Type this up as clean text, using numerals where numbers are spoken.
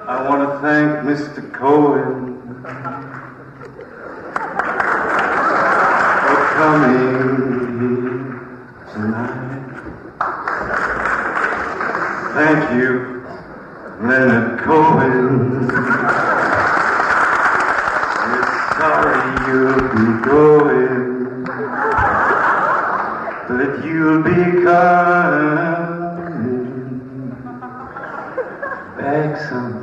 I want to thank Mr. Cohen for coming here tonight. Thank you, Leonard Cohen. We're sorry you'll be going, but you'll be coming back someday.